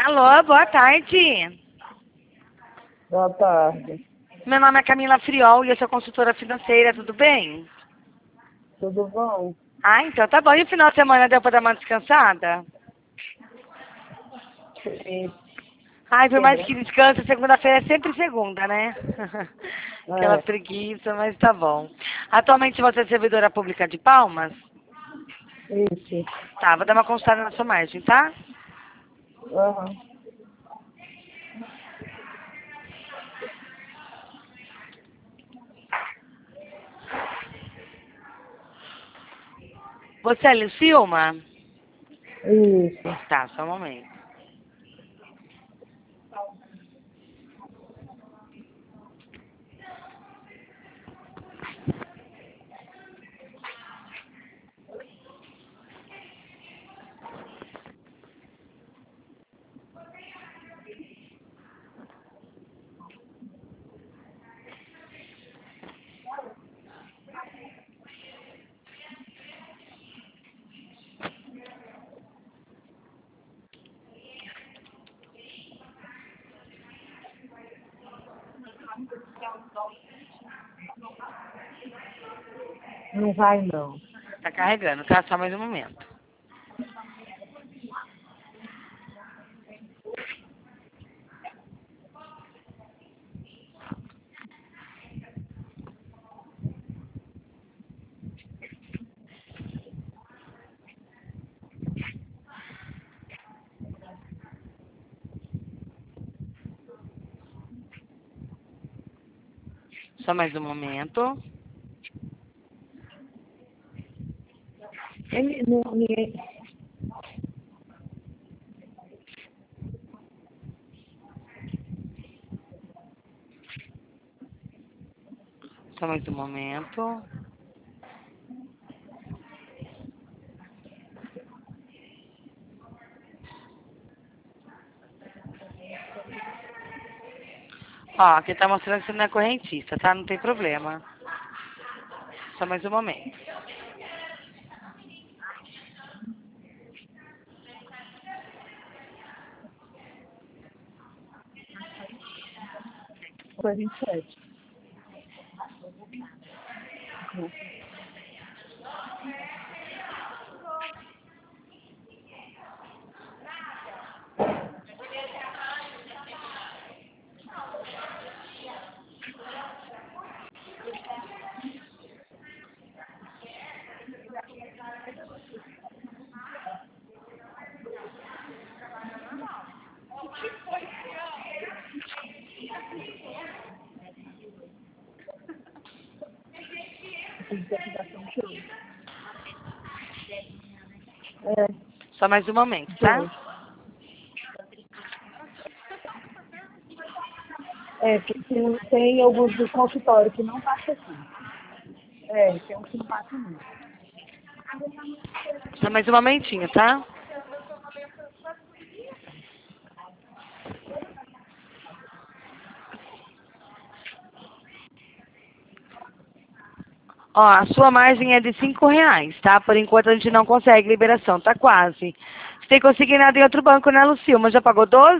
Alô, boa tarde. Boa tarde. Meu nome é Camila Friol e eu sou consultora financeira, tudo bem? Tudo bom? Ah, então tá bom. E o final de semana deu pra dar uma descansada? Sim. Ai, por mais que descanse, segunda-feira é sempre segunda, né? Aquela É, preguiça, mas tá bom. Atualmente você é servidora pública de Palmas? isso. Tá, vou dar uma consultada na sua margem, tá? Aham. Você é Lucilma? Isso. Tá, só um momento. Não vai não. Tá carregando, tá? Só mais um momento. Só mais um momento. Ele não, ninguém... Só mais um momento. Ó, aqui tá mostrando que não é correntista, tá? Não tem problema. Só mais um momento. Foi 27. É, Só mais um momento, tá? foi. É, porque tem alguns do consultório que não passa aqui. É, tem uns que não passam não. Só mais um momentinho, tá? Ó, a sua margem é de R$ 5, tá? Por enquanto a gente não consegue liberação, tá quase. Você tem conseguido nada em outro banco, né, Lucilma? Já pagou 12?